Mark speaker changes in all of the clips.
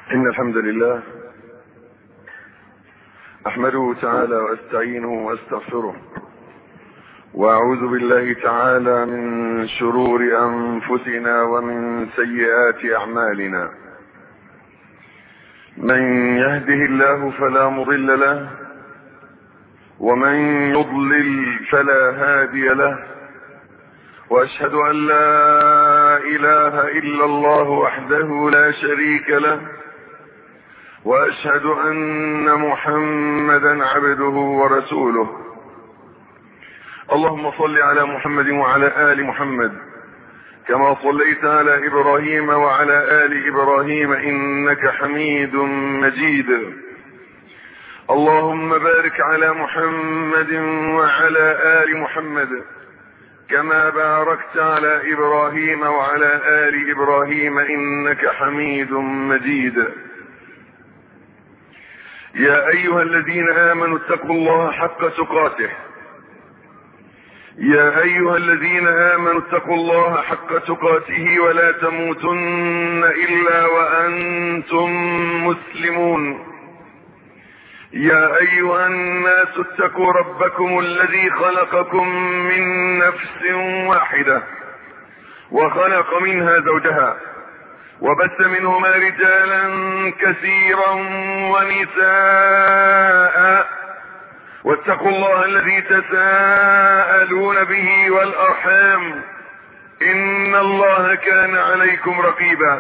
Speaker 1: إن الحمد لله أحمده تعالى وأستعينه وأستغفره، وأعوذ بالله تعالى من شرور أنفسنا ومن سيئات أعمالنا. من يهده الله فلا مضل له، ومن يضلل فلا هادي له، وأشهد أن لا إله إلا الله وحده لا شريك له، وأشهد أن محمدا عبده ورسوله. اللهم صل على محمد وعلى آل محمد كما صليت على إبراهيم وعلى آل إبراهيم إنك حميد مجيد. اللهم بارك على محمد وعلى آل محمد كما باركت على إبراهيم وعلى آل إبراهيم إنك حميد مجيد. يا أيها الذين آمنوا اتقوا الله حق تقاته يا أيها الذين آمنوا اتقوا الله حق تقاته ولا تموتن إلا وأنتم مسلمون. يا أيها الناس اتقوا ربكم الذي خلقكم من نفس واحدة وخلق منها زوجها وبث منهما رجالا كثيرا ونساء، واتقوا الله الذي تساءلون به والأرحام إن الله كان عليكم رقيبا.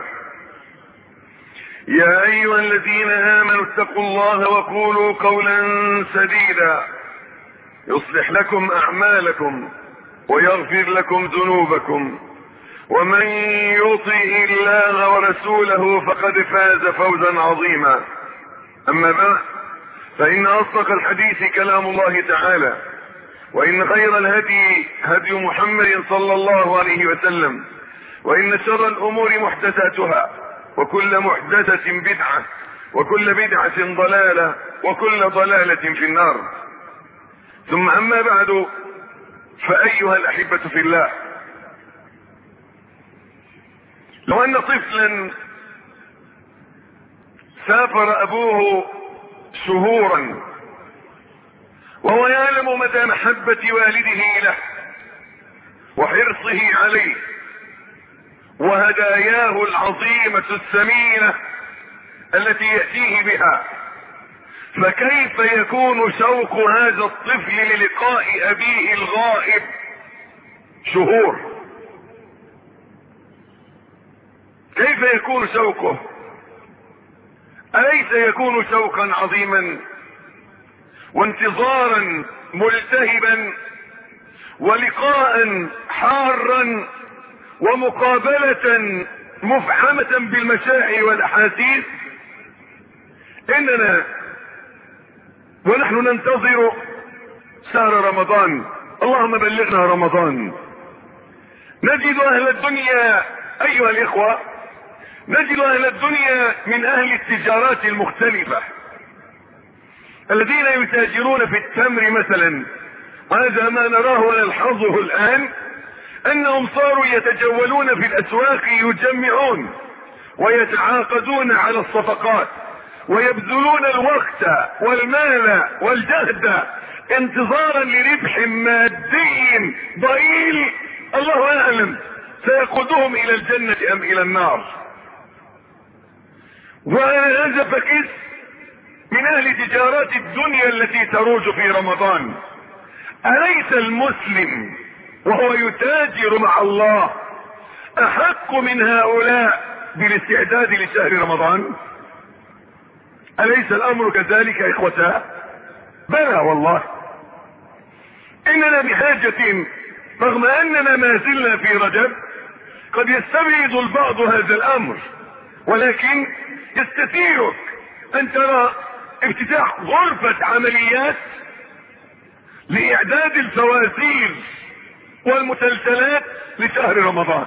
Speaker 1: يا أيها الذين آمنوا اتقوا الله وقولوا قولا سديدا يصلح لكم أعمالكم ويغفر لكم ذنوبكم، ومن يطع الله ورسوله فقد فاز فوزا عظيما. أما بعد، فإن أصدق الحديث كلام الله تعالى، وإن خير الهدي هدي محمد صلى الله عليه وسلم، وإن شر الأمور محدثاتها، وكل محدثة بدعة، وكل بدعة ضلالة، وكل ضلالة في النار. ثم أما بعد، فأيها الأحبة في الله، لو أن طفلا سافر أبوه شهورا وهو يعلم مدى محبة والده له وحرصه عليه وهداياه العظيمة الثمينة التي يأتيه بها، فكيف يكون شوق هذا الطفل للقاء أبيه الغائب شهور؟ كيف يكون شوقه؟ أليس يكون شوقا عظيما وانتظارا ملتهبا ولقاء حارا ومقابلة مفعمة بالمشاعر والأحاسيس؟ إننا ونحن ننتظر شهر رمضان، اللهم بلغنا رمضان، نجد أهل الدنيا أيها الإخوة، نجد أهل الدنيا من أهل التجارات المختلفة الذين يتاجرون في التمر مثلا. هذا ما نراه ونلحظه الآن، أنهم صاروا يتجولون في الأسواق يجمعون ويتعاقدون على الصفقات ويبذلون الوقت والمال والجهد انتظارا لربح مادي ضئيل الله أعلم سيقودهم إلى الجنة أم إلى النار. وهذا فكيس من أهل تجارات الدنيا التي تروج في رمضان. أليس المسلم وهو يتاجر مع الله أحق من هؤلاء بالاستعداد لشهر رمضان؟ أليس الأمر كذلك يا إخوتاه؟ بلى والله، إننا بحاجة، رغم أننا ما زلنا في رجب، قد يستبعد البعض هذا الأمر، ولكن يستثيرك أن ترى افتتاح غرفة عمليات لإعداد الفوازير والمسلسلات لشهر رمضان.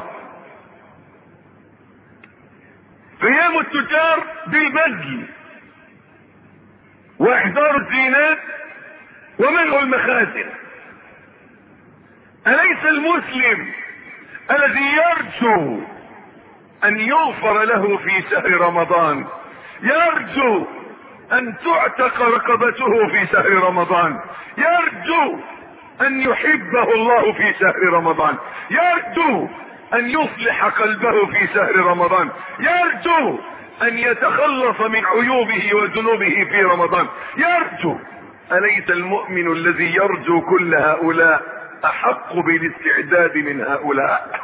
Speaker 1: قيام التجار بالبذل واحضار الزينات ومنع المخازن. أليس المسلم الذي يرجو أن يغفر له في شهر رمضان يرجو ان تعتق رقبته في شهر رمضان، يرجو ان يحبه الله في شهر رمضان، يرجو ان يصلح قلبه في شهر رمضان، يرجو ان يتخلص من عيوبه وذنوبه في رمضان، يرجو. أليس المؤمن الذي يرجو كل هؤلاء احق بالاستعداد من هؤلاء؟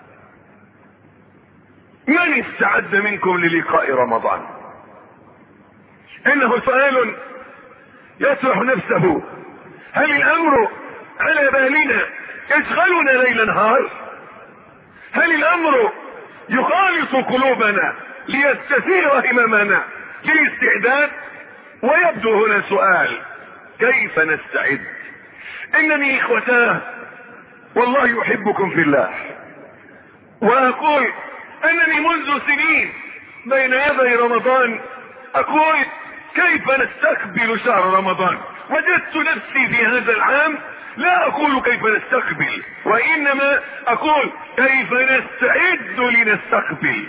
Speaker 1: من استعد منكم للقاء رمضان؟ انه سؤال يطرح نفسه. هل الامر على بالنا يشغلنا ليل نهار؟ هل الامر يخالط قلوبنا ليستثير هممنا للاستعداد؟ ويبدو هنا سؤال: كيف نستعد؟ انني اخوتاه والله يحبكم في الله، واقول انني منذ سنين بين يدي رمضان اقول كيف نستقبل شهر رمضان. وجدت نفسي في هذا العام لا اقول كيف نستقبل، وانما اقول كيف نستعد لنستقبل.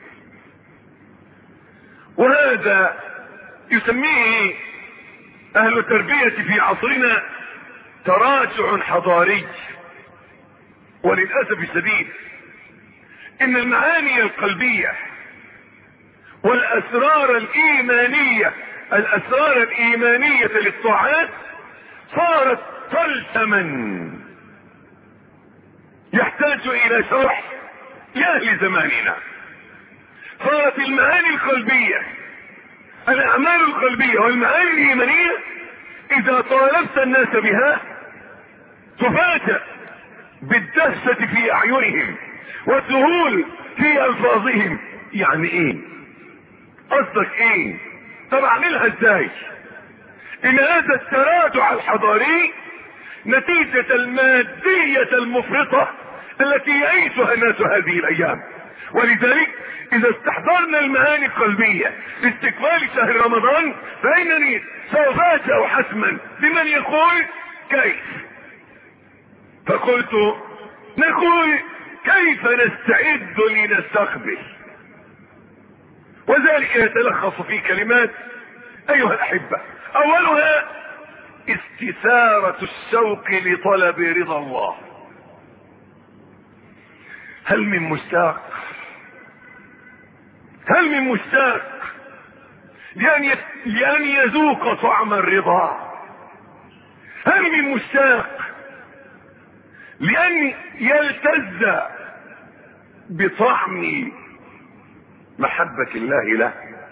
Speaker 1: وهذا يسميه اهل التربية في عصرنا تراجع حضاري. وللأسف الشديد ان المعاني القلبية والاسرار الايمانية، الاسرار الايمانية للطاعات صارت طلسما يحتاج الى شرح لاهل زماننا. صارت المعاني القلبية، الاعمال القلبية والمعاني الايمانية اذا طالبت الناس بها تفاجأ بالدهشة في اعينهم والذهول في الفاظهم. يعني ايه؟ قصدك ايه؟ طب اعملها ازاي؟ ان هذا التراجع الحضاري نتيجة المادية المفرطة التي يعيشها الناس هذه الايام. ولذلك اذا استحضرنا المعاني القلبية لاستقبال شهر رمضان فانني سأفاجأ حتما بمن يقول كيف. فقلت نقول كيف نستعد لنستقبل، وذلك يتلخص في كلمات ايها الاحبة. اولها استثارة الشوق لطلب رضا الله. هل من مشتاق؟ هل من مشتاق لأن يذوق طعم الرضا؟ هل من مشتاق لأن يلتذ بطعم محبة الله له؟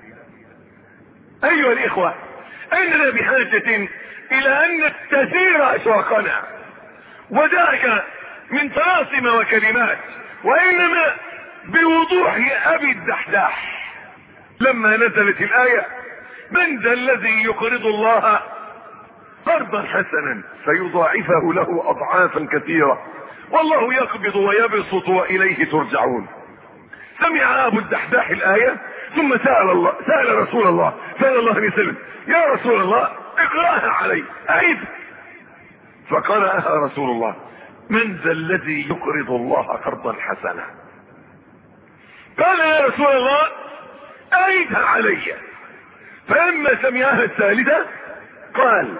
Speaker 1: أيها الإخوة، أننا بحاجة إلى أن نستثير أشواقنا، وذلك من طلاسم وكلمات، وإنما بوضوح أبي الدحداح لما نزلت الآية: من ذا الذي يقرض الله قرضا حسنا فيضاعفه له أضعافا كثيرة والله يقبض ويبسط وإليه ترجعون. سمع أبو الدحداح الآية ثم سأل رسول الله صلى الله عليه وسلم: يا رسول الله اقرأها علي، أعيد. فقرأها رسول الله: من ذا الذي يقرض الله قرضا حسنا. قال: يا رسول الله أعيدها علي. فلما سمعها الثالثة قال: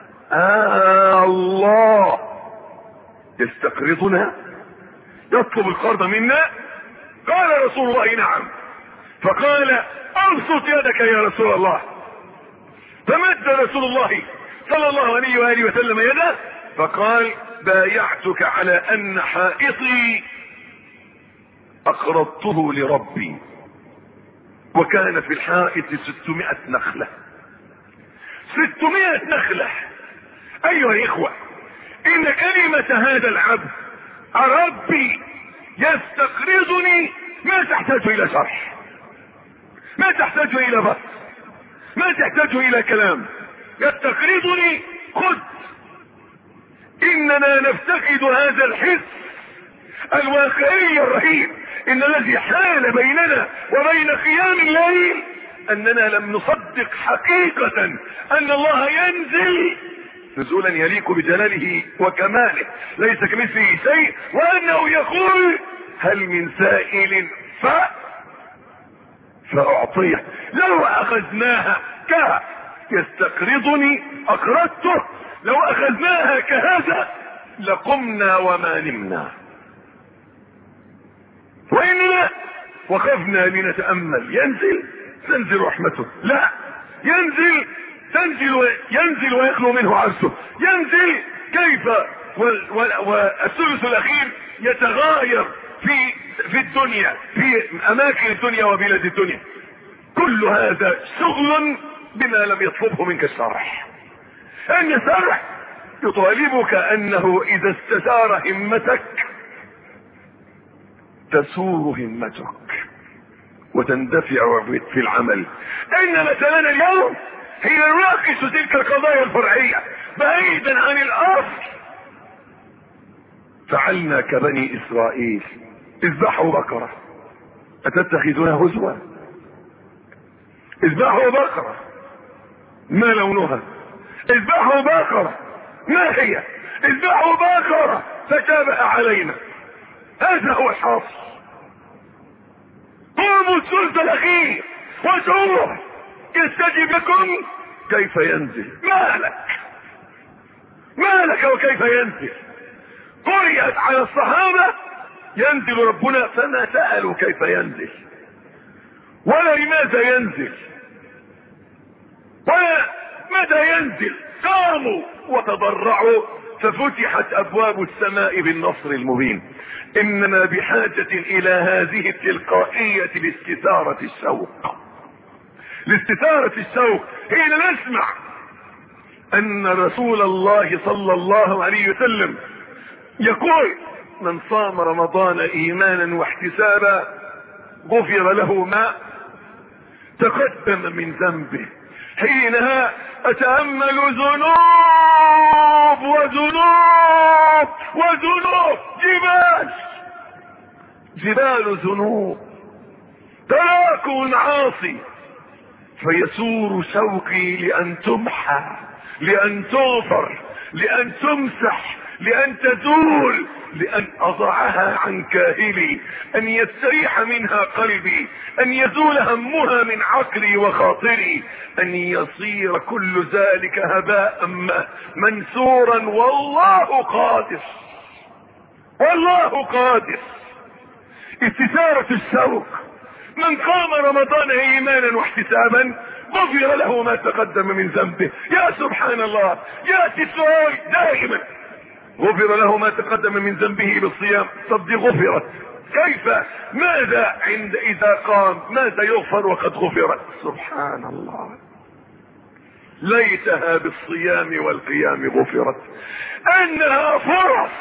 Speaker 1: الله يستقرضنا، يطلب القرض منا؟ قال رسول الله: نعم. فقال: ابسط يدك يا رسول الله. فمد رسول الله صلى الله عليه وآله وسلم يده فقال: بايعتك على ان حائطي اقرضته لربي، وكان في الحائط 600 نخلة. 600 نخلة. ايها الاخوة، ان كلمة هذا العبد ربي يستقرضني ما تحتاج الى شرح، ما تحتاج الى بس، ما تحتاج الى كلام. يستقرضني خذ. اننا نفتقد هذا الحس الواقعي الرهيب ان الذي حال بيننا وبين قيام الليل اننا لم نصدق حقيقة ان الله ينزل نزولا يليق بجلاله وكماله ليس كمثله شيء، وانه يقول: هل من سائل فأعطيه. لو أخذناها يستقرضني أقرضته، لو أخذناها كهذا لقمنا وما نمنا. وإننا وقفنا لنتأمل. ينزل تنزل رحمته، لا ينزل ينزل ويخلو منه عرشه. ينزل كيف والثلث الأخير يتغاير في الدنيا، في أماكن الدنيا وبلاد الدنيا. كل هذا شغل بما لم يطلبه منك الشرع. ان الشرع يطالبك انه اذا استثار همتك تسور همتك وتندفع في العمل. ان مثلا اليوم هي نناقش تلك القضايا الفرعية بعيدا عن الاصل. فعلنا كبني اسرائيل، اذبحوا بقرة اتتخذونها هزوا. اذبحوا بقرة ما لونها، اذبحوا بقرة ما هي، اذبحوا بقرة تشابه علينا. هذا هو الحاصل. قوموا الثلث الاخير وادعوه يستجيب لكم. كيف ينزل؟ مالك وكيف ينزل؟ قرئت على الصحابة ينزل ربنا فما سألوا كيف ينزل ولا لماذا ينزل ولا متى ينزل. قاموا وتضرعوا ففتحت ابواب السماء بالنصر المبين. اننا بحاجة الى هذه التلقائية لاستثارة الشوق. لاستثارة الشوق حين نسمع ان رسول الله صلى الله عليه وسلم يقول: من صام رمضان ايمانا واحتسابا غفر له ما تقدم من ذنبه. حينها اتأمل ذنوب وذنوب وذنوب، جبال ذنوب تراكم المعاصي، فيسور شوقي لان تمحى، لان تغفر، لان تمسح، لان تزول، لان اضعها عن كاهلي، ان يستريح منها قلبي، ان يزول همها من عقلي وخاطري، ان يصير كل ذلك هباء منثورا. والله قادر، والله قادر. استثارة الشوق. من قام رمضان ايمانا واحتسابا غفر له ما تقدم من ذنبه. يا سبحان الله، ياتي السؤال دائما: غفر له ما تقدم من ذنبه بالصيام. طب دي غفرت، كيف؟ ماذا عند اذا قام؟ ماذا يغفر وقد غفرت؟ سبحان الله. ليتها بالصيام والقيام غفرت. انها فرص.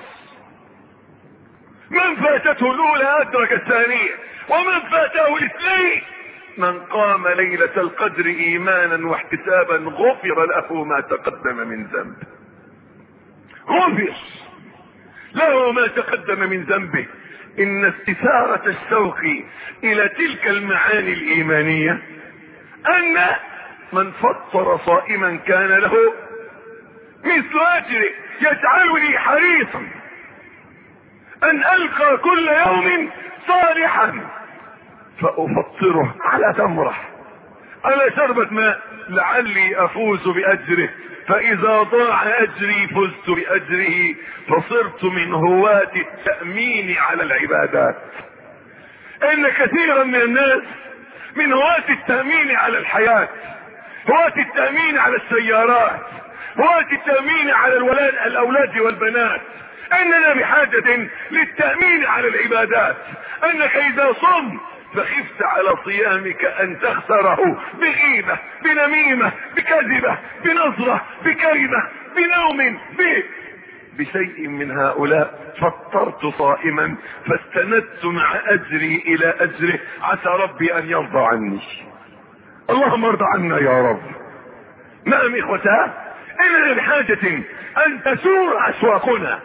Speaker 1: من فاتته الاولى ادرك الثانية، ومن فاته الاثنين. من قام ليلة القدر ايمانا واحتسابا غفر له ما تقدم من ذنبه. غفر له ما تقدم من ذنبه. ان استثارة الشوق الى تلك المعاني الايمانية ان من فطر صائما كان له مثل اجره، يجعلني حريصا ان القى كل يوم صالحا فافطره على تمرة، على شربة ماء، لعلي افوز باجره، فاذا ضاع اجري فزت باجره، فصرت من هواة التأمين على العبادات. ان كثيرا من الناس من هواة التأمين على الحياة، هواة التأمين على السيارات، هواة التأمين على الاولاد والبنات. اننا بحاجة للتأمين على العبادات. انك اذا صمت فخفت على صيامك ان تخسره بغيبة، بنميمة، بكذبة، بنظرة، بكلمة، بنوم، بشيء من هؤلاء. فطرت صائما فاستندت مع اجري الى اجره، عسى ربي ان يرضى عني. اللهم ارضى عنا يا رب. نعم اخوتها، اننا بحاجة ان تسور اسواقنا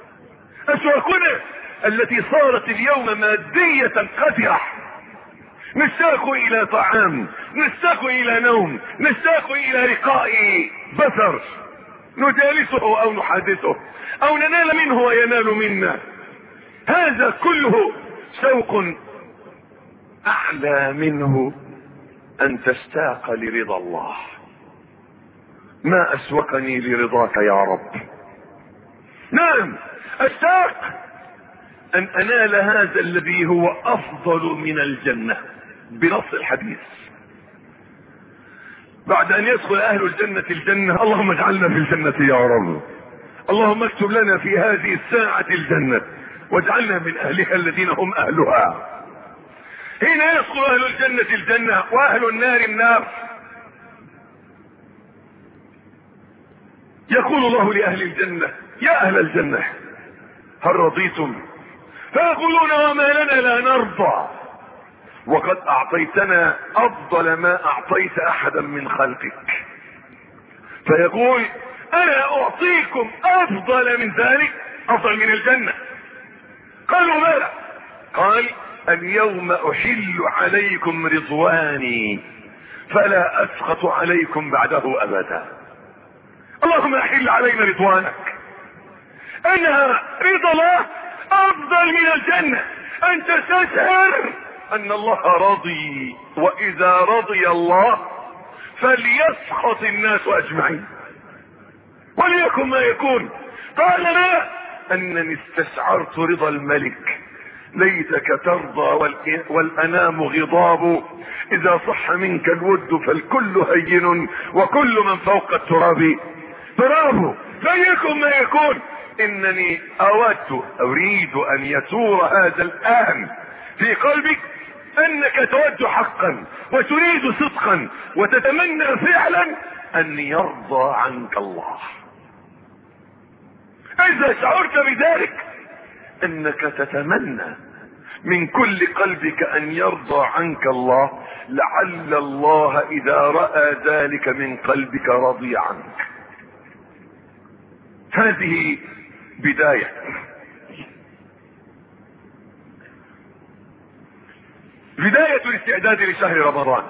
Speaker 1: التي صارت اليوم مادية قذرة. نشتاق الى طعام، نشتاق الى نوم، نشتاق الى لقاء بصر نجالسه او نحادثه او ننال منه وينال منا. هذا كله شوق اعلى منه ان تشتاق لرضا الله. ما اسوقني لرضاك يا رب. نعم اشتاق ان انال هذا الذي هو افضل من الجنة بنص الحديث. بعد ان يدخل اهل الجنة الجنة، اللهم اجعلنا في الجنة يا رب، اللهم اكتب لنا في هذه الساعة الجنة واجعلنا من اهلها الذين هم اهلها. حين يدخل اهل الجنة الجنة واهل النار النار، يقول الله لاهل الجنة: يا اهل الجنة هل رضيتم؟ فيقولون: وما لنا لا نرضى وقد اعطيتنا افضل ما اعطيت احدا من خلقك. فيقول: انا اعطيكم افضل من ذلك، افضل من الجنة. قالوا: ماذا؟ قال: اليوم احل عليكم رضواني فلا اسخط عليكم بعده ابدا. اللهم احل علينا رضوانك. انها رضا الله افضل من الجنة. انت تشعر ان الله راضي، واذا رضي الله فليسخط الناس اجمعين. وليكن ما يكون. قال: لا، انني استشعرت رضا الملك. ليتك ترضى والانام غضاب، اذا صح منك الود فالكل هين وكل من فوق التراب تراب. فليكن ما يكون. انني اريد ان يثور هذا الان في قلبك انك تود حقا وتريد صدقا وتتمنى فعلا ان يرضى عنك الله. اذا شعرت بذلك انك تتمنى من كل قلبك ان يرضى عنك الله، لعل الله اذا رأى ذلك من قلبك رضي عنك. هذه بداية. بداية الاستعداد لشهر رمضان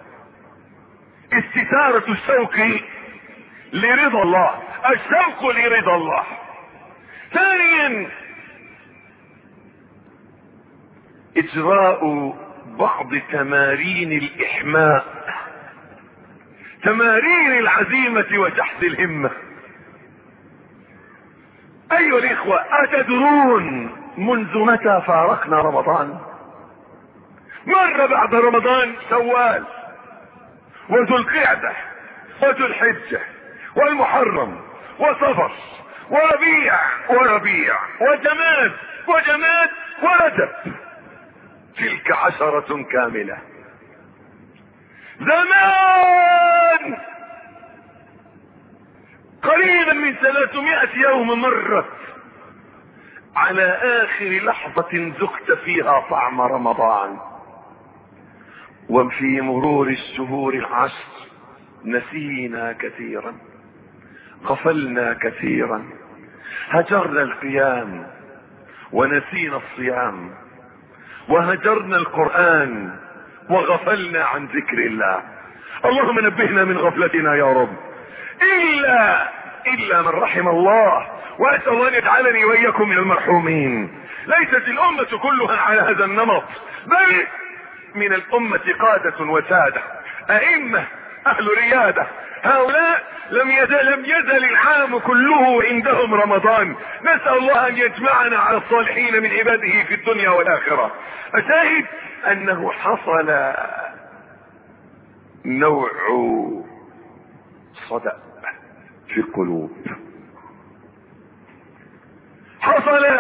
Speaker 1: استثارة الشوق لرضا الله، الشوق لرضا الله. ثانيا اجراء بعض تمارين الاحماء، تمارين العزيمة وشحذ الهمة. ايها الاخوة، اتدرون منذ متى فارقنا رمضان؟ مر بعد رمضان شوال وذو القعدة وذو الحجة والمحرم وصفر وربيع وجماد ورجب. تلك 10 كاملة. زمان قريبا من 300 يوم مرت على اخر لحظة ذقت فيها طعم رمضان. وفي مرور الشهور 10 نسينا كثيرا، غفلنا كثيرا، هجرنا القيام ونسينا الصيام، وهجرنا القرآن وغفلنا عن ذكر الله. اللهم نبهنا من غفلتنا يا رب، إلا من رحم الله، وأسأل الله أن يجعلني وإياكم من المرحومين. ليست الأمة كلها على هذا النمط، بل من الأمة قادة وسادة، أئمة، أهل ريادة. هؤلاء لم يزل العام كله عندهم رمضان. نسأل الله أن يجمعنا على الصالحين من عباده في الدنيا والآخرة. أشاهد أنه حصل نوع صدأ في القلوب، حصل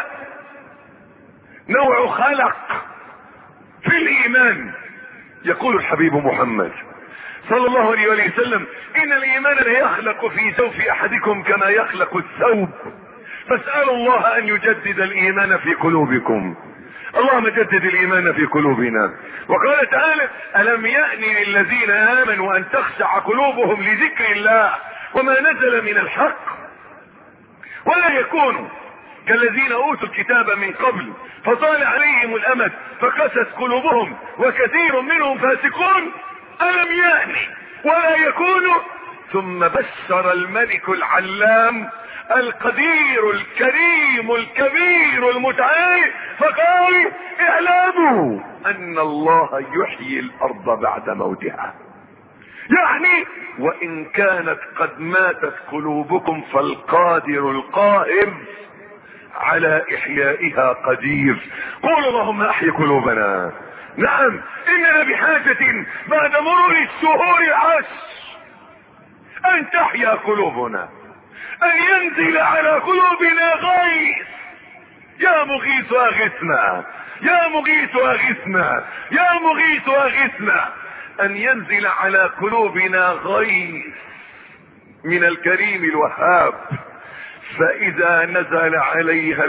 Speaker 1: نوع خلق في الإيمان. يقول الحبيب محمد صلى الله عليه وسلم: إن الإيمان ليخلق في جوف أحدكم كما يخلق الثوب، فاسألوا الله أن يجدد الإيمان في قلوبكم. اللهم جدد الإيمان في قلوبنا. وقال تعالى: ألم يأن للذين آمنوا أن تخشع قلوبهم لذكر الله وما نزل من الحق ولا يكونوا كالذين أوتوا الكتاب من قبل فطال عليهم الأمد فقست قلوبهم وكثير منهم فاسقون. ألم يأن ولا يكونوا ثم بشر الملك العلام القدير الكريم الكبير المتعال فقال اعلموا ان الله يحيي الارض بعد موتها. يعني وان كانت قد ماتت قلوبكم فالقادر القاهر على احيائها قدير. قول اللهم احي قلوبنا. نعم اننا بحاجة بعد مرور الشهور العشر ان تحيا قلوبنا، ان ينزل على قلوبنا غيث. يا مغيث اغثنا، يا مغيث اغثنا، يا مغيث اغثنا. ان ينزل على قلوبنا غيث من الكريم الوهاب، فاذا نزل عليها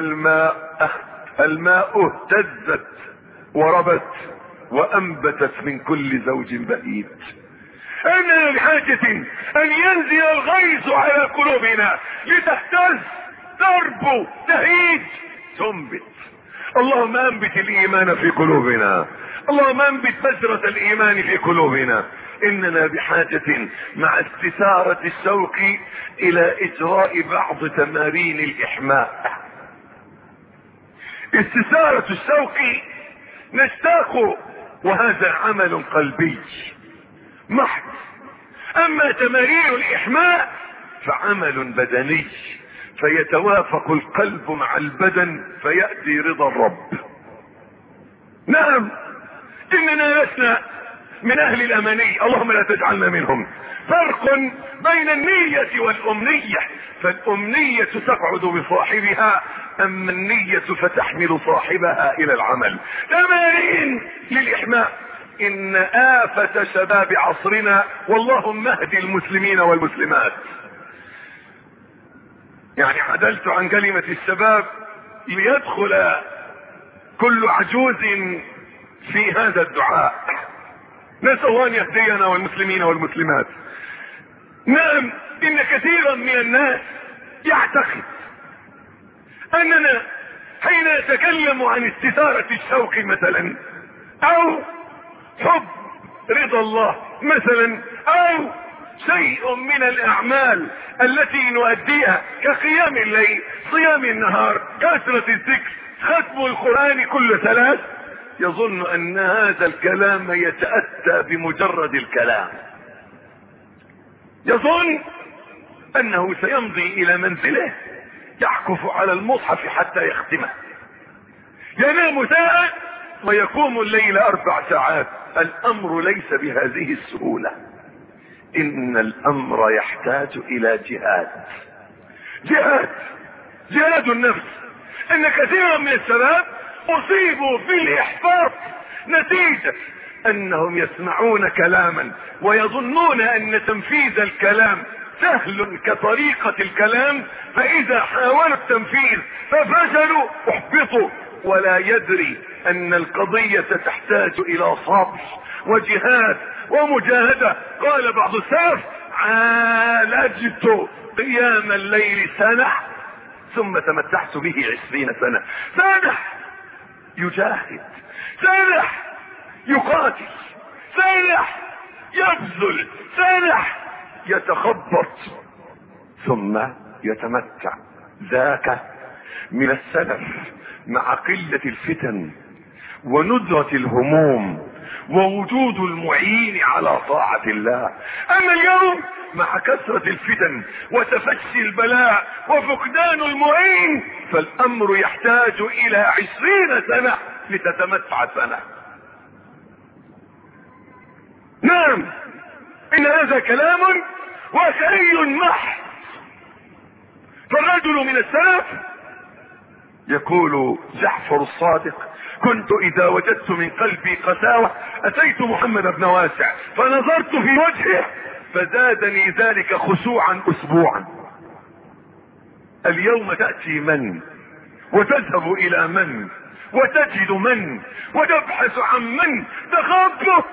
Speaker 1: الماء اهتزت وربت وانبتت من كل زوج بهيج. اننا بحاجة ان ينزل الغيث على قلوبنا لتهتز، تربو، تهيج، تنبت. اللهم انبت الايمان في قلوبنا، اللهم انبت بذرة الايمان في قلوبنا. اننا بحاجة مع استثارة الشوق الى اجراء بعض تمارين الاحماء. استثارة الشوق نشتاق، وهذا عمل قلبي محض. اما تمارين الاحماء فعمل بدني، فيتوافق القلب مع البدن فيأتي رضا الرب. نعم اننا لسنا من اهل الاماني، اللهم لا تجعلنا منهم. فرق بين النية والامنية، فالامنية تقعد بصاحبها، اما النية فتحمل صاحبها الى العمل. تمارين للاحماء. ان آفة شباب عصرنا، واللهم اهد المسلمين والمسلمات. يعني عدلت عن كلمة الشباب ليدخل كل عجوز في هذا الدعاء. نسأل الله ان يهدينا والمسلمين والمسلمات. نعم ان كثيرا من الناس يعتقد اننا حين نتكلم عن استثارة الشوق مثلا، او حب رضا الله مثلا، او شيء من الاعمال التي نؤديها كقيام الليل، صيام النهار، كثرة الذكر، ختم القرآن كل ثلاث، يظن ان هذا الكلام يتأتى بمجرد الكلام. يظن انه سيمضي الى منزله يعكف على المصحف حتى يختمه، ينام ساعة ويقوم الليل 4 ساعات. الامر ليس بهذه السهولة. ان الامر يحتاج الى جهاد النفس. ان كثيرا من الشباب اصيبوا في الاحباط نتيجة انهم يسمعون كلاما ويظنون ان تنفيذ الكلام سهل كطريقة الكلام، فاذا حاولوا التنفيذ ففشلوا احبطوا، ولا يدري ان القضية تحتاج الى صبر وجهاد ومجاهدة. قال بعض السلف: عالجت قيام الليل سنة ثم تمتعت به 20 سنة. سنة يجاهد، سنة يقاتل، سنة يبذل، سنة يتخبط ثم يتمتع. ذاك من السلف مع قلة الفتن وندرة الهموم ووجود المعين على طاعة الله. اما اليوم مع كثرة الفتن وتفشي البلاء وفقدان المعين، فالامر يحتاج الى 20 سنة لتتمتع سنة. نعم ان هذا كلام واقعي محض. فالرجل من السلف يقول جعفر الصادق: كنت اذا وجدت من قلبي قساوة اتيت محمد بن واسع فنظرت في وجهه فزادني ذلك خشوعا اسبوعا. اليوم تأتي من وتذهب الى من وتجد من وتبحث عن من، تخبط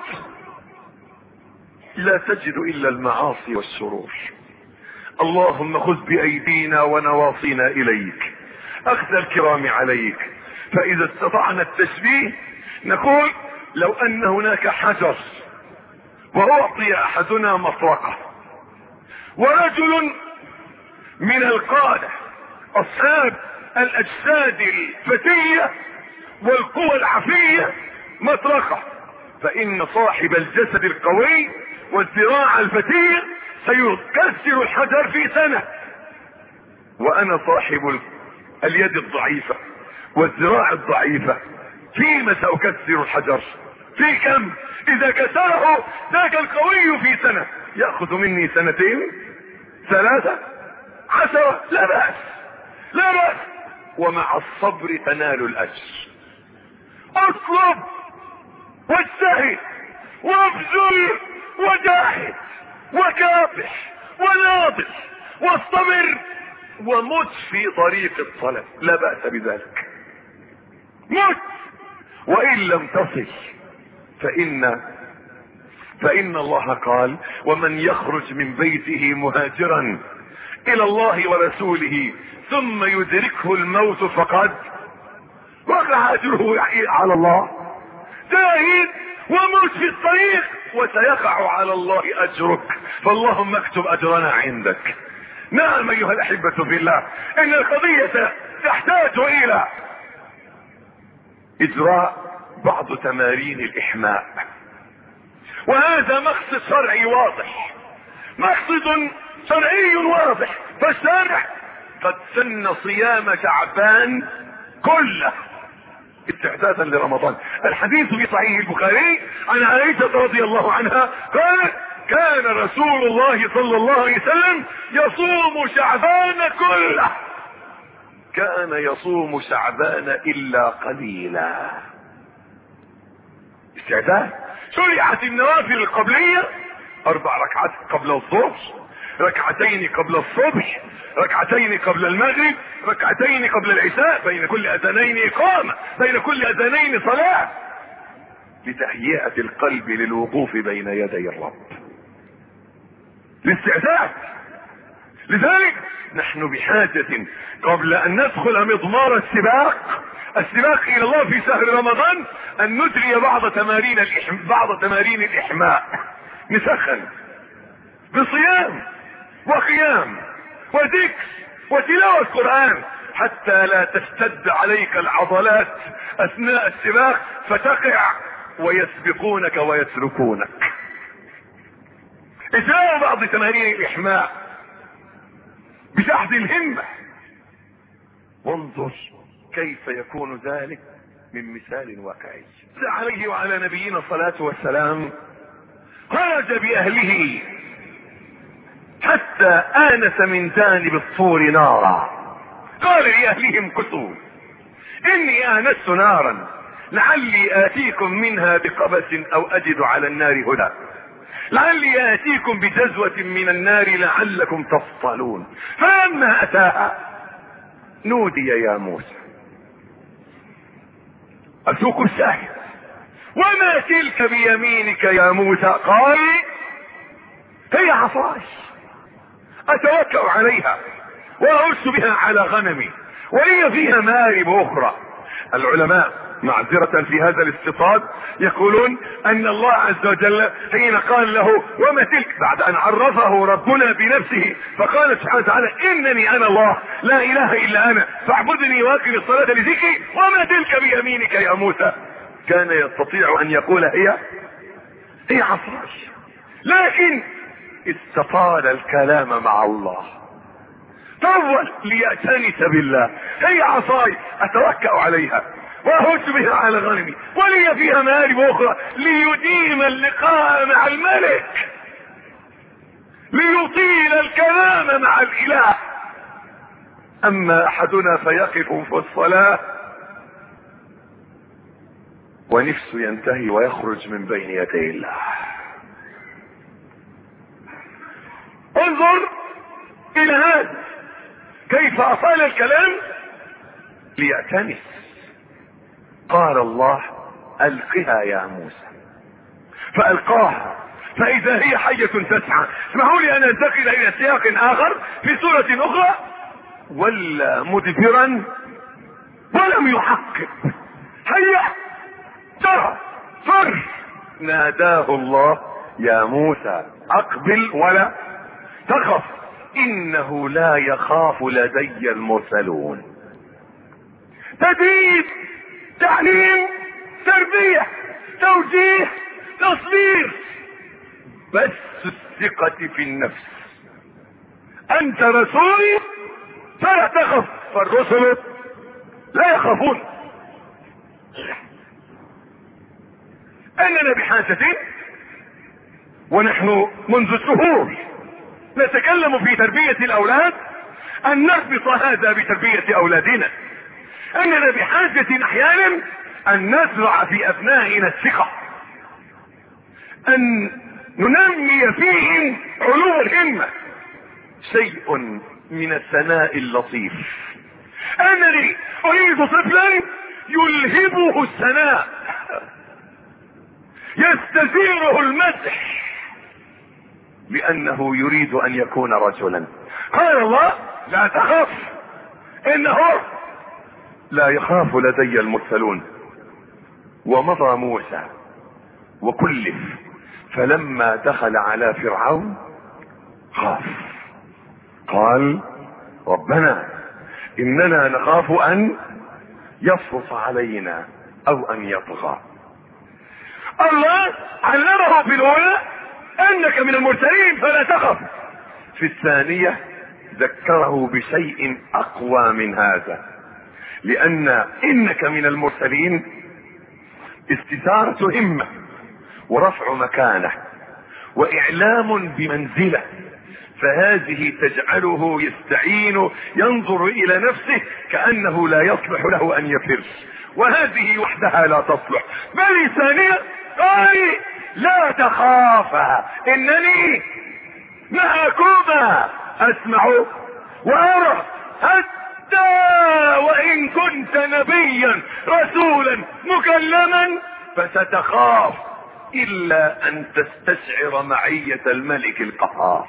Speaker 1: لا تجد الا المعاصي والشرور. اللهم خذ بايدينا ونواصينا اليك، اخذ الكرام عليك. فاذا استطعنا التشبيه نقول: لو ان هناك حجر واعطي احدنا مطرقة ورجل من القادة اصحاب الاجساد الفتية والقوى العفية مطرقة، فان صاحب الجسد القوي والذراع الفتية سيكسر الحجر في سنة، وانا صاحب اليد الضعيفة والذراع الضعيفة فيما سأكسر الحجر؟ في كم؟ اذا كسره ذاك القوي في سنة يأخذ مني 2 3 10، لا بأس لا بأس، ومع الصبر تنال الاجر. اطلب واجتهد وابذل وجاهد وكافح وناضل واصطبر ومت في طريق الطلب، لا بأس بذلك. مت، وإن لم تصل فإن الله قال: ومن يخرج من بيته مهاجرا إلى الله ورسوله ثم يدركه الموت فقد وقع أجره على الله. جاهد ومت في الطريق وسيقع على الله أجرك، فاللهم اكتب أجرنا عندك. نعم أيها الأحبة في الله، إن القضية تحتاج إلى إجراء بعض تمارين الإحماء، وهذا مقصد شرعي واضح، مقصد شرعي واضح. فالشارع قد سن صيام شعبان كله استعدادا لرمضان. الحديث في صحيح البخاري عن عائشة رضي الله عنها قالت: كان رسول الله صلى الله عليه وسلم يصوم شعبان كله، كان يصوم شعبان إلا قليلا. استعداد. شرعت النوافل القبلية 4 ركعات قبل الظهر، 2 قبل الصبح، 2 قبل المغرب، 2 قبل العشاء، بين كل اذانين اقامة، بين كل اذانين صلاة، لتهيئة القلب للوقوف بين يدي الرب، للاستعداد. لذلك نحن بحاجة قبل ان ندخل مضمار السباق الى الله في شهر رمضان ان نجري بعض تمارين الاحماء. نسخن بصيام وقيام وذكر وتلاوة قرآن حتى لا تشتد عليك العضلات اثناء السباق فتقع ويسبقونك ويتركونك. اجراء بعض تمارين الاحماء بشحذ الهمة، وانظر كيف يكون ذلك من مثال واقعي. عليه وعلى نبينا الصلاة والسلام خرج بأهله حتى آنس من جانب الطور نارا، قال لأهلهم كثوا إني آنست نارا لعلي آتيكم منها بقبس أو أجد على النار هدى، لعلي آتيكم بجزوة من النار لعلكم تصطلون. فلما أتاها نودي يا موسى. أسوق الشاهد: وما تلك بيمينك يا موسى؟ قال: هي عصاي أتوكأ عليها وأهش بها على غنمي ولي فيها مآرب أخرى. العلماء معذرة في هذا الاستطراد يقولون ان الله عز وجل حين قال له وما تلك، بعد ان عرفه ربنا بنفسه فقال سبحانه وتعالى: انني انا الله لا اله الا انا فاعبدني واقم الصلاة لذكري، وما تلك بيمينك يا موسى؟ كان يستطيع ان يقول هي عصاي، لكن استطال الكلام مع الله، طول ليأتنس بالله. هي عصاي اتوكأ عليها وأهش بها على غنمي ولي فيها مآرب أخرى ليديم اللقاء مع الملك، ليطيل الكلام مع الإله. أما أحدنا فيقف في الصلاة ونفسه ينتهي ويخرج من بين يدي الله. انظر إلى هذا كيف أطال الكلام ليأتنس. قال الله: ألقها يا موسى، فألقاها فإذا هي حية تسعى. اسمحوا لي أن أنتقل إلى سياق آخر في سورة أخرى: ولا مدبرا ولم يعقب، هيا ترى فر، ناداه الله: يا موسى أقبل ولا تخف، انه لا يخاف لدي المرسلون. تدريب، تعليم، تربية، توجيه، تصوير، بس الثقة في النفس. انت رسول فلا تخف، فالرسل لا يخافون. اننا بحاجة، ونحن منذ شهور نتكلم في تربية الاولاد، ان نربط هذا بتربية اولادنا. اننا بحاجة احيانا ان نزرع في ابنائنا الثقة، ان ننمي فيهم علو الهمة. شيء من الثناء اللطيف. انني اريد طفلا يلهبه الثناء، يستثيره المدح، لانه يريد ان يكون رجلا. قال الله لا تخف، انه لا يخاف لدي المرسلون. ومضى موسى وكلف، فلما دخل على فرعون خاف، قال ربنا اننا نخاف ان يفرط علينا او ان يطغى. الله علمه في الاولى انك من المرسلين فلا تخف، في الثانية ذكره بشيء اقوى من هذا، لان انك من المرسلين استثارة همة ورفع مكانة واعلام بمنزلة، فهذه تجعله يستعين ينظر الى نفسه كأنه لا يصلح له ان يفر، وهذه وحدها لا تصلح. بل ثانية قال لا تخافا انني معكما اسمع وارى، حتى وان كنت نبيا رسولا مكلما فستخاف الا ان تستشعر معية الملك القهار.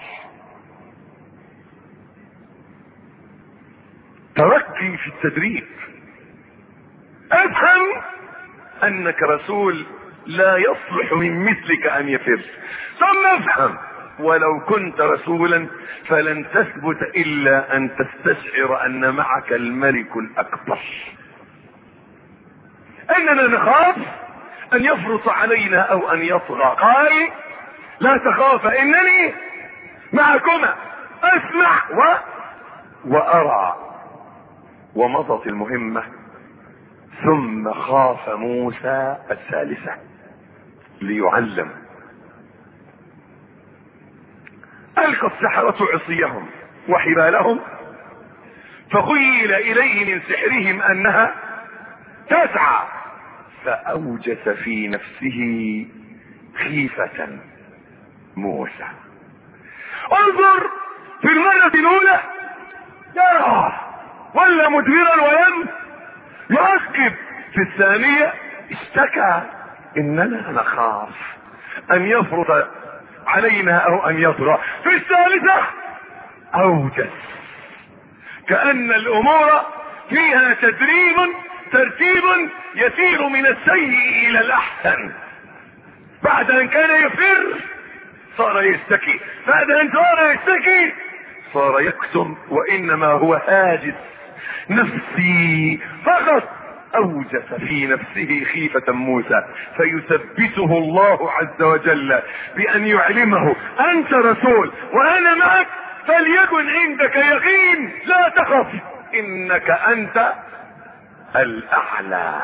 Speaker 1: تركي في التدريب. افهم انك رسول لا يصلح من مثلك ان يفر، ثم افهم ولو كنت رسولا فلن تثبت الا ان تستشعر ان معك الملك الاكبر. اننا نخاف ان يفرط علينا او ان يطغى. قال لا تخافا انني معكما اسمع وارى. ومضت المهمة، ثم خاف موسى الثالثة ليعلم. القى السحرة عصيهم وحبالهم، فخيل اليه من سحرهم انها تسعى، فاوجس في نفسه خيفة موسى. انظر في المرة الاولى يرى ولا مدبرا ولم يعقب، في الثانية اشتكى اننا نخاف ان يفرط علينا او ان يطغى، في الثالثة اوجس، كأن الامور فيها ترتيب يسير من السيء الى الاحسن. بعد ان كان يفر صار يشتكي، بعد ان صار يشتكي صار يكتم، وانما هو هاجس نفسي فقط. اوجس في نفسه خيفة موسى، فيثبته الله عز وجل بان يعلمه انت رسول وانا معك، فليكن عندك يقين، لا تخف انك انت الاعلى،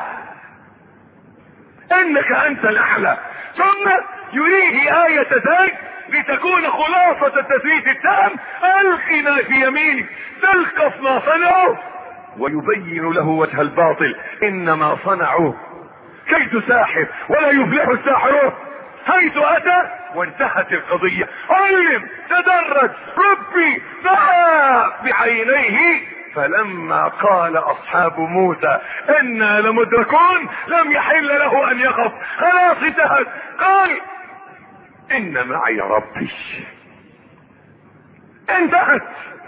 Speaker 1: انك انت الاعلى. ثم يريه آية ذلك لتكون خلاصة التثبيت التام. الق ما في يمينك تلقف ما صنعوا ويبين له وجه الباطل، انما صنعوا كيد ساحر ولا يفلح الساحر حيث اتى. وانتهت القضية. علم، تدرج، ربي دعا بعينيه. فلما قال اصحاب موسى انا لمدركون لم يحل له ان يخف، خلاص انتهت. قال ان معي ربي، انتهت.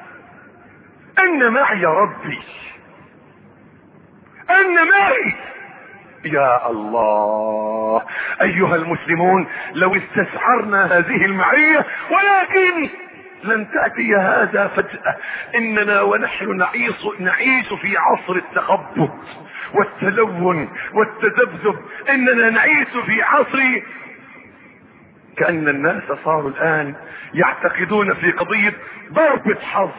Speaker 1: ان معي ربي، ان معي. يا الله ايها المسلمون، لو استشعرنا هذه المعية، ولكن لن تأتي هذا فجأة. اننا ونحن نعيش في عصر التخبط والتلون والتذبذب. اننا نعيش في عصر كأن الناس صاروا الآن يعتقدون في قضية ضربة حظ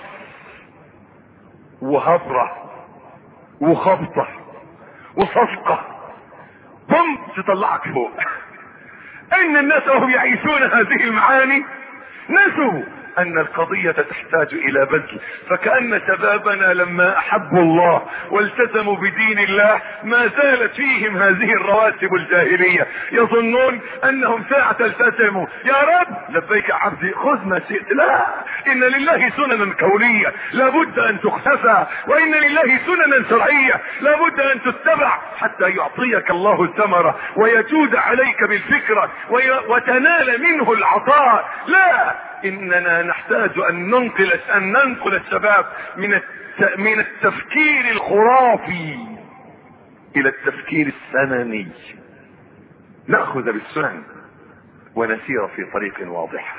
Speaker 1: وهبرة وخبطة وصفقة بم تطلعك فوق. ان الناس وهم يعيشون هذه المعاني نسوا ان القضية تحتاج الى بذل. فكأن شبابنا لما احبوا الله والتزموا بدين الله ما زالت فيهم هذه الرواسب الجاهلية، يظنون انهم ساعة التزموا يا رب لبيك عبدي خذ ما شئت. لا، ان لله سننا كونية لابد ان تختفى، وان لله سننا شرعية لابد ان تتبع حتى يعطيك الله الثمرة ويجود عليك بالفكرة وتنال منه العطاء. لا، اننا نحتاج ان ننقل الشباب من التفكير الخرافي الى التفكير السنني، نأخذ بالسنن ونسير في طريق واضح.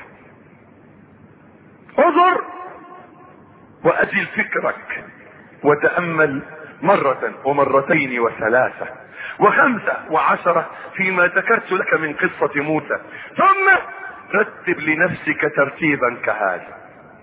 Speaker 1: انظر واجل فكرك وتأمل مرة ومرتين وثلاثة وخمسة وعشرة فيما ذكرت لك من قصة موسى، ثم رتب لنفسك ترتيبا كهذا.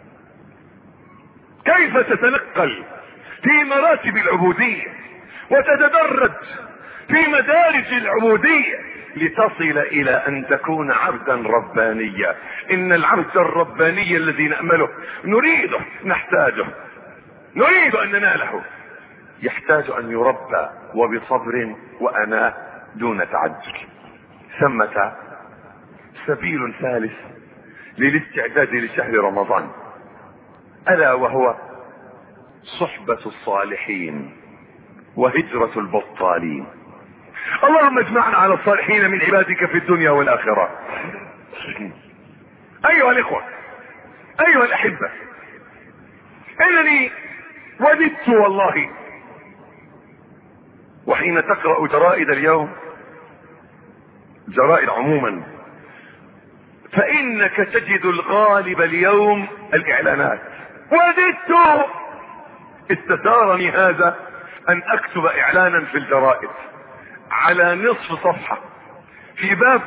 Speaker 1: كيف تتنقل في مراتب العبودية وتتدرج في مدارج العبودية لتصل الى ان تكون عبدا ربانيا. ان العبد الرباني الذي نأمله نريده نحتاجه نريد ان نناله يحتاج ان يربى وبصبر واناه دون تعجل. ثمة سبيل ثالث للاستعداد لشهر رمضان، الا وهو صحبة الصالحين وهجرة البطالين. اللهم اجمعنا على الصالحين من عبادك في الدنيا والاخرة. ايها الاخوة ايها الاحبة، انني وددت والله، وحين تقرأ جرائد اليوم، جرائد عموما، فانك تجد الغالب اليوم الاعلانات. وددت استثارني هذا ان اكتب اعلانا في الجرائد على نصف صفحة في باب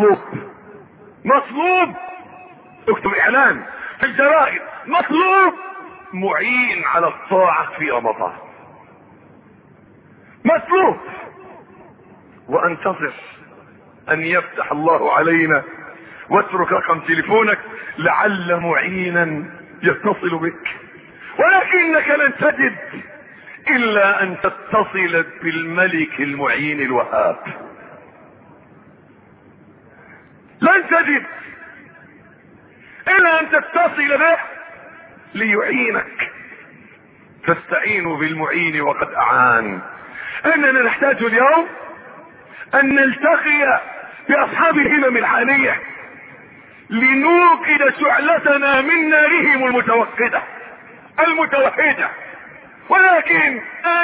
Speaker 1: مطلوب اكتب اعلان في الجرائد مطلوب معين على الطاعة في رمضان، مطلوب، وانتظر ان يفتح الله علينا واترك رقم تليفونك لعل معينا يتصل بك، ولكنك لن تجد الا ان تتصل بالملك المعين الوهاب. لن تجد الا ان تتصل به ليعينك. فاستعينوا بالمعين وقد اعان. اننا نحتاج اليوم ان نلتقي باصحاب الهمم العالية لنوقد شعلتنا من نارهم المتوحدة، ولكن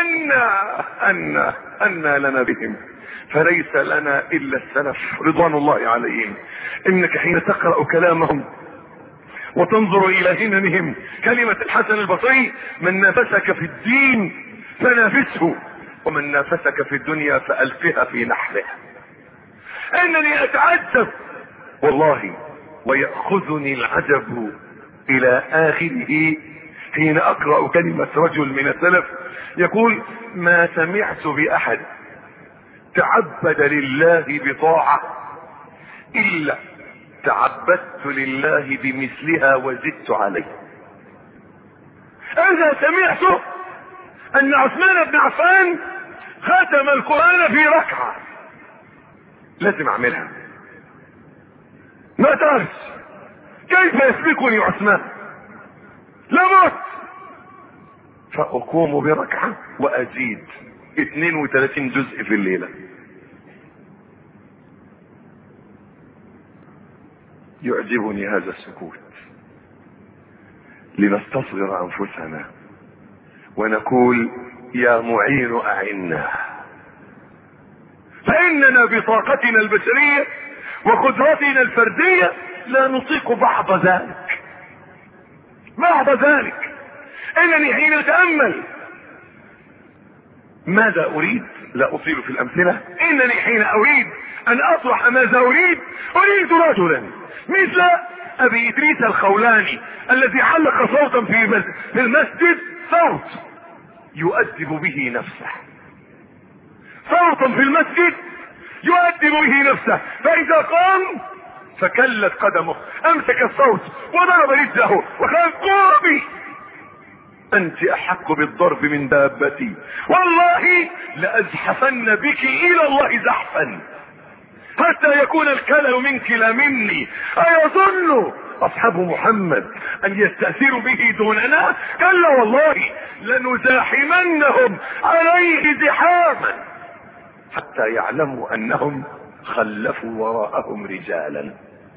Speaker 1: أن لنا بهم، فليس لنا الا السلف رضوان الله عليهم. انك حين تقرأ كلامهم وتنظر الى هممهم، كلمة الحسن البصري: من نافسك في الدين فنافسه، ومن نافسك في الدنيا فألفها في نحره. انني اتعجب والله، ويأخذني العجب الى اخره حين اقرأ كلمة رجل من السلف يقول: ما سمعت باحد تعبد لله بطاعة الا تعبدت لله بمثلها وزدت عليه. اذا سمعت ان عثمان بن عفان ختم القرآن في ركعة لازم اعملها، ما تعرف كيف يسبقني عثمان، لموت فاقوم بركعة وازيد 32 جزء في الليلة. يعجبني هذا السكوت لنستصغر انفسنا ونقول: يا معين اعنا. فاننا بطاقتنا البشرية وقدرتنا الفردية لا نطيق بعض ذلك. بعد ذلك انني حين اتأمل ماذا اريد، لا اطيل في الامثلة، انني حين اريد ان اطرح ماذا اريد رجلا مثل ابي ادريس الخولاني الذي علق صوتا في المسجد، صوت يؤدب به نفسه، صوتا في المسجد يؤدب به نفسه، فاذا قام فكلت قدمه، امسك الصوت وضرب رجله وقال قومي انت احق بالضرب من دابتي، والله لازحفن بك الى الله زحفا حتى يكون الكلل منك لا مني. ايظن اصحاب محمد ان يستأثروا به دوننا؟ كلا والله لنزاحمنهم عليه زحاما حتى يعلموا انهم خلفوا وراءهم رجالا.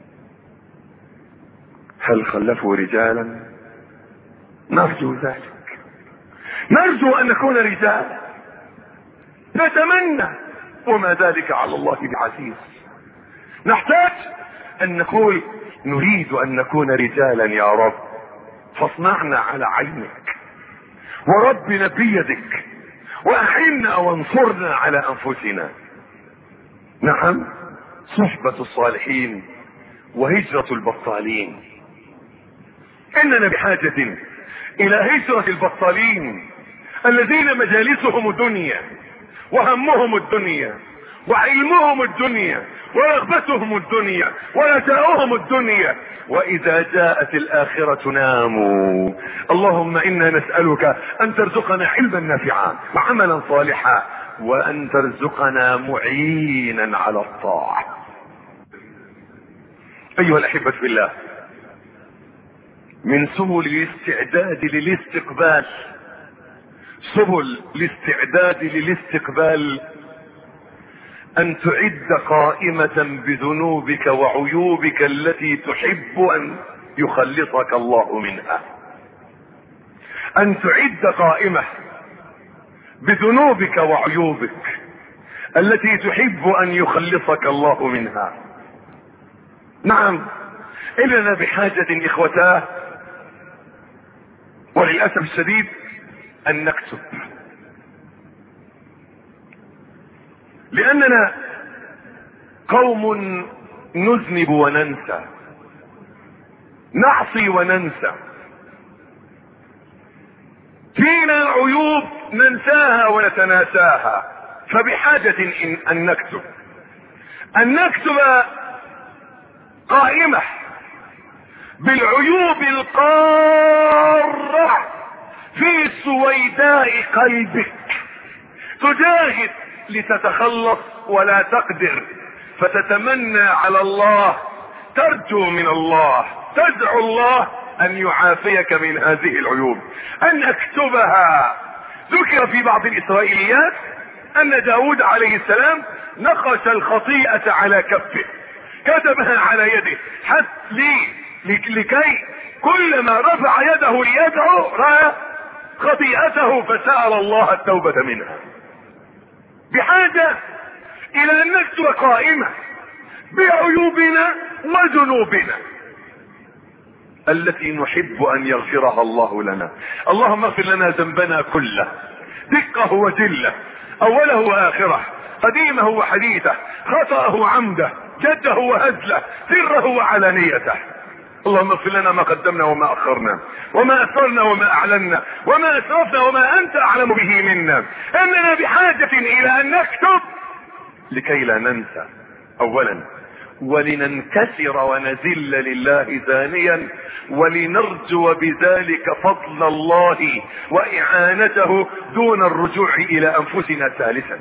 Speaker 1: هل خلفوا رجالا؟ نرجو ذلك، نرجو ان نكون رجالا، نتمنى، وما ذلك على الله بعزيز. نحتاج ان نقول نريد ان نكون رجالا يا رب، فاصنعنا على عينك وربنا بيدك، واحنا وانصرنا على انفسنا. نعم، صحبة الصالحين وهجرة البطالين. اننا بحاجة الى هجرة البطالين الذين مجالسهم الدنيا وهمهم الدنيا وعلمهم الدنيا ورغبتهم الدنيا ورجاؤهم الدنيا، واذا جاءت الاخرة ناموا. اللهم انا نسألك ان ترزقنا علما نافعا وعملا صالحا، وان ترزقنا معينا على الطاعة. ايها الاحبة في الله، من سبل الاستعداد للاستقبال، سبل الاستعداد للاستقبال ان تعد قائمة بذنوبك وعيوبك التي تحب ان يخلصك الله منها. ان تعد قائمة بذنوبك وعيوبك التي تحب ان يخلصك الله منها. نعم، اننا بحاجة اخوتاه وللأسف الشديد ان نكتب، لاننا قوم نذنب وننسى، نعصي وننسى، فينا عيوب ننساها ونتناساها، فبحاجة ان نكتب، ان نكتب قائمة بالعيوب القارة في سويداء قلبك، تجاهد لتتخلص ولا تقدر، فتتمنى على الله، ترجو من الله، تدعو الله ان يعافيك من هذه العيوب، ان اكتبها. ذكر في بعض الاسرائيليات ان داود عليه السلام نقش الخطيئة على كفه، كتبها على يده، لكي كلما رفع يده ليدعو رأى خطيئته فسأل الله التوبة منها. بحاجة الى ان نكتب قائمة بعيوبنا وذنوبنا التي نحب ان يغفرها الله لنا. اللهم اغفر لنا ذنبنا كله، دقه وجله، اوله واخره، قديمه وحديثه، خطأه وعمده، جده وهزله، سره وعلانيته. اللهم اغفر لنا ما قدمنا وما اخرنا وما اسررنا وما اعلنا وما اسرفنا وما انت اعلم به منا. اننا بحاجة الى ان نكتب لكي لا ننسى اولا، ولننكسر ونذل لله ثانيا، ولنرجو بذلك فضل الله واعانته دون الرجوع الى انفسنا ثالثا.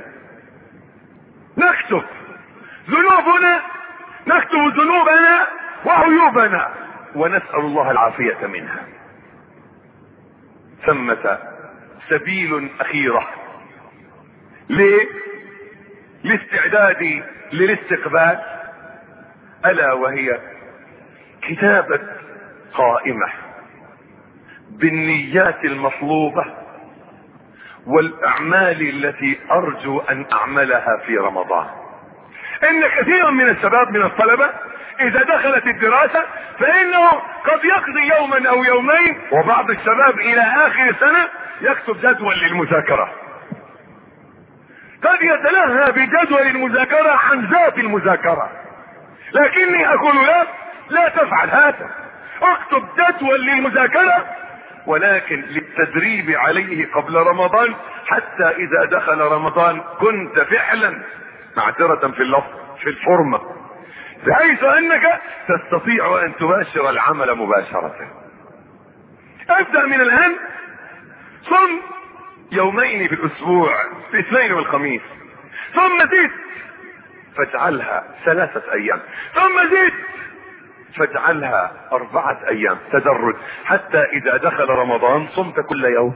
Speaker 1: نكتب ذنوبنا، نكتب ذنوبنا وعيوبنا، ونسأل الله العافية منها. ثمة سبيل اخيرة للاستعداد للاستقبال، الا وهي كتابة قائمة بالنيات المطلوبة والاعمال التي ارجو ان اعملها في رمضان. ان كثيرا من الشباب من الطلبة اذا دخلت الدراسة فانه قد يقضي يوما او يومين، وبعض الشباب الى اخر سنة يكتب جدول للمذاكرة، قد يتلهى بجدول المذاكرة عن ذات المذاكرة. لكني اقول لا تفعل هذا، اكتب جدول للمذاكرة، ولكن للتدريب عليه قبل رمضان، حتى اذا دخل رمضان كنت فعلا معذرة في اللفظ في الفورمة، بحيث انك تستطيع ان تباشر العمل مباشرة. ابدأ من الان، صم يومين في الاسبوع، في الاثنين والخميس، ثم زد فاجعلها 3 ايام، ثم زد فاجعلها 4 ايام تدرج، حتى اذا دخل رمضان صمت كل يوم.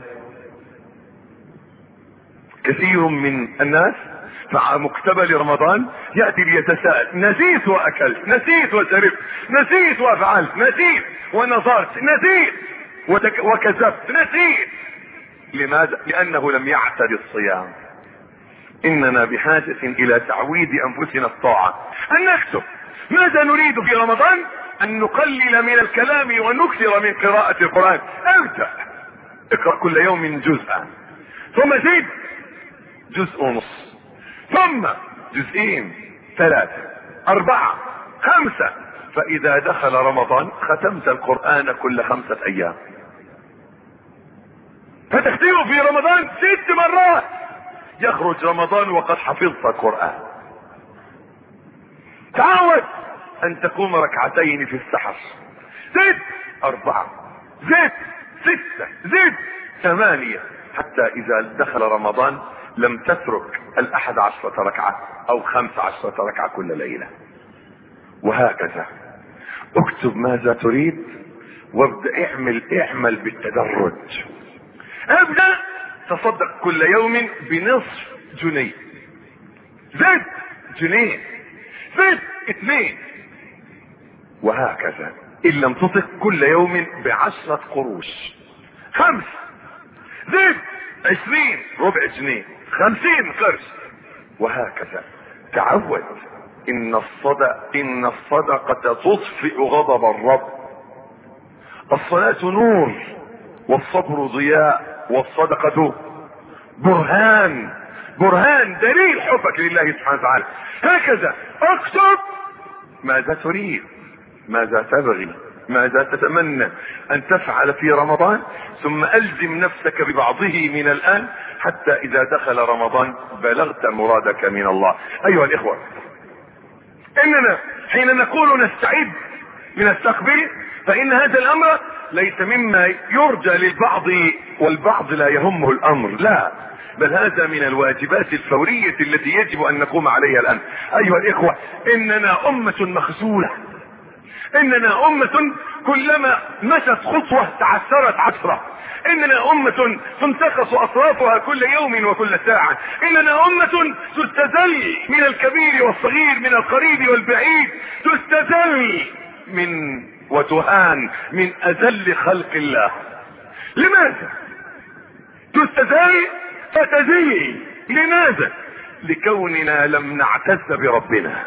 Speaker 1: كثير من الناس مع مقتبل رمضان يأتي ليتساءل: نسيت واكلت، نسيت وشربت، نسيت وفعلت، نسيت ونظرت، نسيت وكذبت، نسيت. لماذا؟ لانه لم يعتد الصيام. اننا بحاجة الى تعويد انفسنا الطاعة، ان نكتب ماذا نريد في رمضان، ان نقلل من الكلام ونكثر من قراءة القرآن. ابدأ اقرأ كل يوم جزءا، ثم زد جزء ونص، ثم جزئين، 3، 4، 5، فاذا دخل رمضان ختمت القرآن كل 5 ايام، فتختمه في رمضان 6 مرات، يخرج رمضان وقد حفظت القرآن. تعود ان تقوم ركعتين في السحر، زد 4، زد 6، زد 8، حتى اذا دخل رمضان لم تترك 11 ركعة او 15 ركعة كل ليلة. وهكذا اكتب ماذا تريد وابدأ اعمل بالتدرج. ابدأ تصدق كل يوم بنصف جنيه، زد جنيه، زد 2، وهكذا. ان لم تطق كل يوم ب10 قروش، 5، زد 20، ربع جنيه، 50 قرش، وهكذا. تعود. ان الصدقة تطفئ غضب الرب. الصلاة نور، والصبر ضياء، والصدقة برهان دليل حبك لله سبحانه وتعالى. هكذا اكتب ماذا تريد، ماذا تبغي، ماذا تتمنى ان تفعل في رمضان، ثم الزم نفسك ببعضه من الان، حتى اذا دخل رمضان بلغت مرادك من الله. ايها الاخوة، اننا حين نقول نستعد لنستقبل، فان هذا الامر ليس مما يرجى للبعض والبعض لا يهمه الامر، لا، بل هذا من الواجبات الفورية التي يجب ان نقوم عليها الان. ايها الاخوة، اننا امة مخزولة، اننا امة كلما مشت خطوة تعثرت عثرة، اننا امة تنتقص اطرافها كل يوم وكل ساعة، اننا امة تستذل من الكبير والصغير، من القريب والبعيد، تستذل من وتهان من اذل خلق الله. لماذا تستذل فتذل؟ لماذا؟ لكوننا لم نعتز بربنا،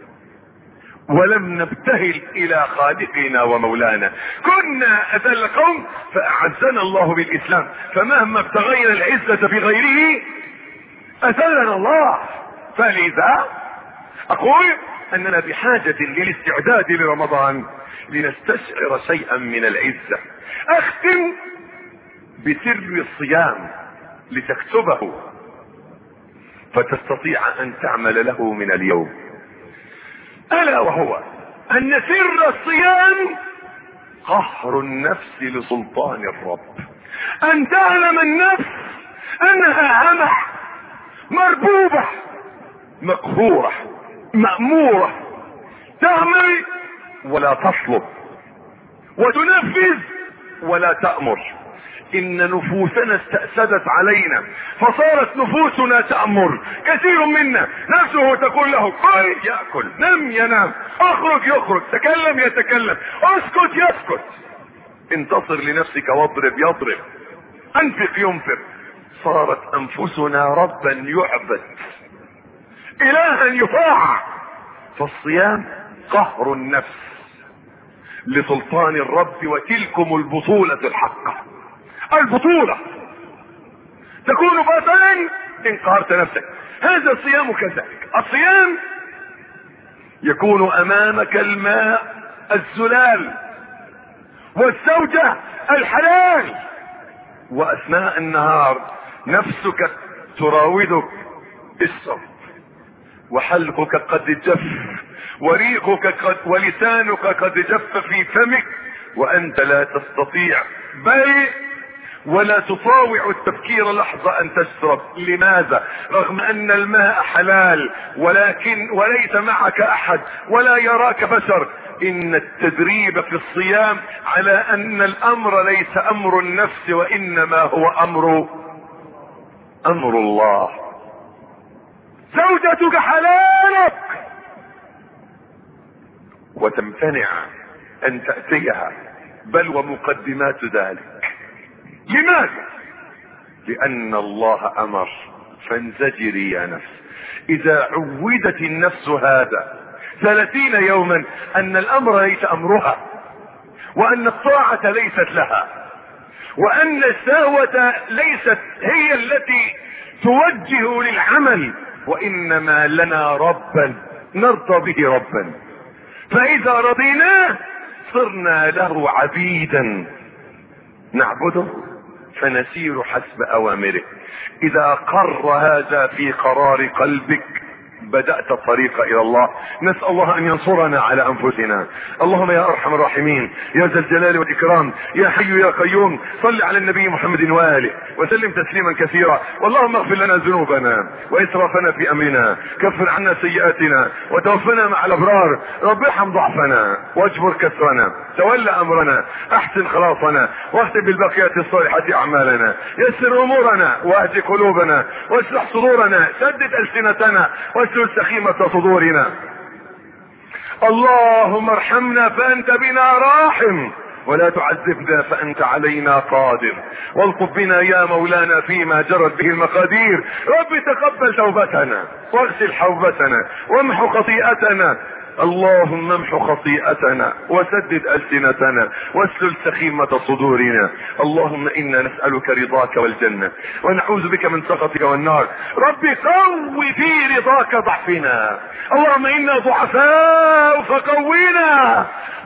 Speaker 1: ولم نبتهل الى خالقنا ومولانا. كنا اذل قوم فاعزنا الله بالاسلام، فمهما ابتغينا العزة في غيره اذلنا الله. فلذا اقول اننا بحاجة للاستعداد لرمضان لنستشعر شيئا من العزة. اختم بسر الصيام لتكتبه فتستطيع ان تعمل له من اليوم، الا وهو ان سر الصيام قهر النفس لسلطان الرب. ان تعلم النفس انها همة مربوبة مقهورة مأمورة، تعمل ولا تطلب، وتنفذ ولا تأمر. ان نفوسنا استأسدت علينا فصارت نفوسنا تأمر. كثير منا نفسه تقول له كل يأكل، نم ينام، اخرج يخرج، تكلم يتكلم، اسكت يسكت. انتصر لنفسك واضرب يضرب، انفق ينفق. صارت انفسنا ربا يعبد، الها يطاع. فالصيام قهر النفس. لسلطان الرب، وتلكم البطولة الحقة. البطولة تكون بطلا ان قهرت نفسك. هذا الصيام كذلك. الصيام يكون امامك الماء الزلال والزوجة الحلال، واثناء النهار نفسك تراودك بالصبر، وحلقك قد جف، وريقك ولسانك قد جف في فمك، وانت لا تستطيع بل ولا تطاوع التفكير لحظة ان تشرب. لماذا؟ رغم ان الماء حلال، وليس معك احد ولا يراك بشر. ان التدريب في الصيام على ان الامر ليس امر النفس، وانما هو امر الله. زوجتك حلالك، وتمتنع ان تأتيها، بل ومقدمات ذلك. لماذا؟ لان الله امر. فانزجري يا نفس. اذا عودت النفس هذا 30 يوما ان الامر ليس امرها، وان الطاعة ليست لها، وان الشهوة ليست هي التي توجه للعمل، وانما لنا ربا نرضى به ربا، فاذا رضيناه صرنا له عبيدا نعبده فنسير حسب اوامره. اذا قر هذا في قرار قلبك بدأت الطريق الى الله. نسأل الله ان ينصرنا على انفسنا. اللهم يا ارحم الراحمين يا ذا الجلال والاكرام يا حي يا قيوم، صل على النبي محمد واله وسلم تسليما كثيرا. اللهم اغفر لنا ذنوبنا واسرافنا في امرنا، كفر عنا سيئاتنا وتوفنا مع الابرار. رب ارحم ضعفنا واجبر كسرنا، تولى امرنا، احسن خلاصنا، واختم بالباقيات الصالحات اعمالنا، يسر امورنا واهد قلوبنا واشرح صدورنا، سدد السنتنا واسلل سخيمة صدورنا. اللهم ارحمنا فانت بنا راحم، ولا تعذبنا فانت علينا قادر، والطف بنا يا مولانا فيما جرت به المقادير. رب تقبل توبتنا واغسل حوبتنا وامحو خطيئتنا. اللهم امحو خطيئتنا وسدد ألسنتنا واسلل سخيمة صدورنا. اللهم انا نسألك رضاك والجنة، ونعوذ بك من سخطك والنار. رب قو في رضاك ضعفنا. اللهم انا ضعفاء فقوينا،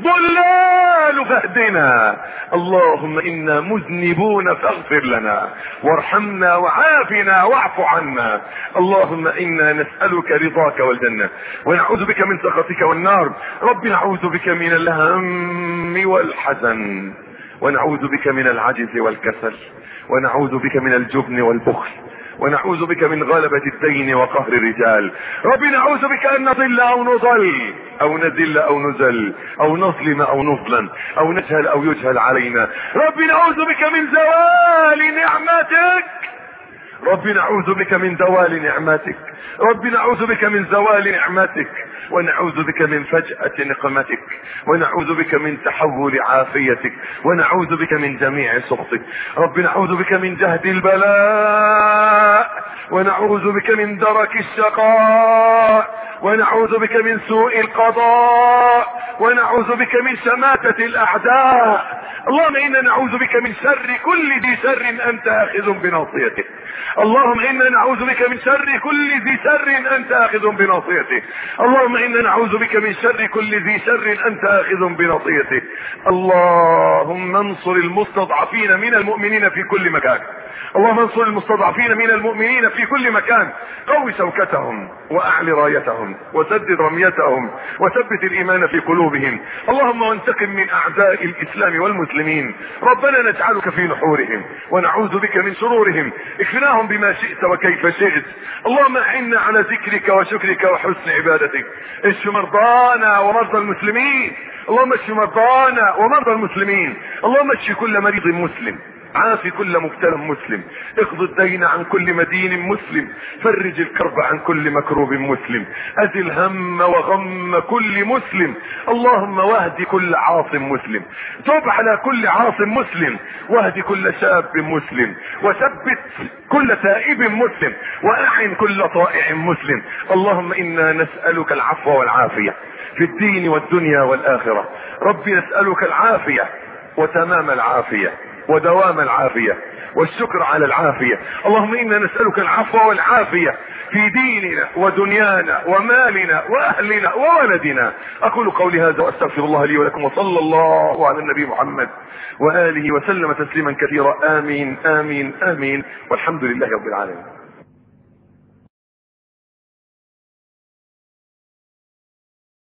Speaker 1: ضلال فاهدنا. اللهم انا مذنبون فاغفر لنا، وارحمنا وعافنا واعف عنا. اللهم انا نسألك رضاك والجنة، ونعوذ بك من سخطك والنار. رب نعوذ بك من الهم والحزن، ونعوذ بك من العجز والكسل، ونعوذ بك من الجبن والبخل، ونعوذ بك من غلبة الدين وقهر الرجال. رب نعوذ بك ان نضل او نضل او نذل او نزل او نظلم او نظلم او نجهل او يجهل علينا. رب نعوذ بك من زوال نعمتك، رب نعوذ بك من زوال نعمتك، رب نعوذ بك من زوال نعمتك، ونعوذ بك من فجأة نقمتك، ونعوذ بك من تحول عافيتك، ونعوذ بك من جميع سخطك. رب نعوذ بك من جهد البلاء، ونعوذ بك من درك الشقاء، ونعوذ بك من سوء القضاء، ونعوذ بك من شماتة الاعداء. اللهم انا نعوذ بك من شر كل ذي شر انت اخذ بناصيته. اللهم انا نعوذ بك من شر كل ذي شر انت اخذ بناصيته. اللهم انا نعوذ بك من شر كل ذي شر انت اخذ بناصيته. اللهم انصر المستضعفين من المؤمنين في كل مكان. اللهم انصر المستضعفين من المؤمنين في كل مكان. قوي شوكتهم واعل رايتهم وسدد رميتهم وثبت الايمان في قلوبهم. اللهم وانتقم من اعداء الاسلام والمسلمين. ربنا نجعلك في نحورهم ونعوذ بك من شرورهم. اكفناهم بما شئت وكيف شئت. اللهم اعنا على ذكرك وشكرك وحسن عبادتك. اشف مرضانا ومرضى المسلمين. اللهم اشف مرضانا ومرضى المسلمين. اللهم اشف كل مريض مسلم عافي كل مبتلى مسلم، اقض الدين عن كل مدين مسلم، فرج الكرب عن كل مكروب مسلم، ازل هم وغم كل مسلم. اللهم واهد كل عاصم مسلم، تب على كل عاصم مسلم، واهد كل شاب مسلم، وثبت كل تائب مسلم، واعن كل طائع مسلم. اللهم انا نسألك العفو والعافية في الدين والدنيا والآخرة. ربي نسألك العافية وتمام العافية ودوام العافية والشكر على العافية. اللهم انا نسألك العفو والعافية في ديننا ودنيانا ومالنا واهلنا وولدنا. اقول قولي هذا واستغفر الله لي ولكم، وصلى الله على النبي محمد وآله وسلم تسليما كثيرا. آمين آمين آمين، والحمد لله رب العالمين.